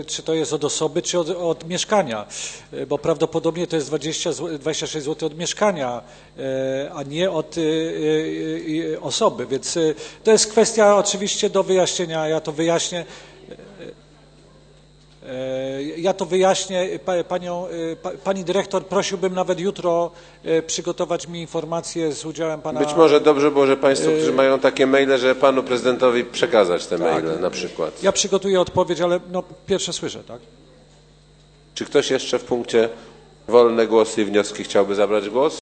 czy to jest od osoby, czy od mieszkania, bo prawdopodobnie to jest 26 zł od mieszkania, a nie od osoby, więc to jest kwestia oczywiście do wyjaśnienia, ja to wyjaśnię. Pani dyrektor, prosiłbym nawet jutro przygotować mi informację z udziałem pana... Być może dobrze było, że państwo, którzy mają takie maile, że panu prezydentowi przekazać te maile na przykład. Ja przygotuję odpowiedź, ale no, pierwsze słyszę, tak? Czy ktoś jeszcze w punkcie wolne głosy i wnioski chciałby zabrać głos?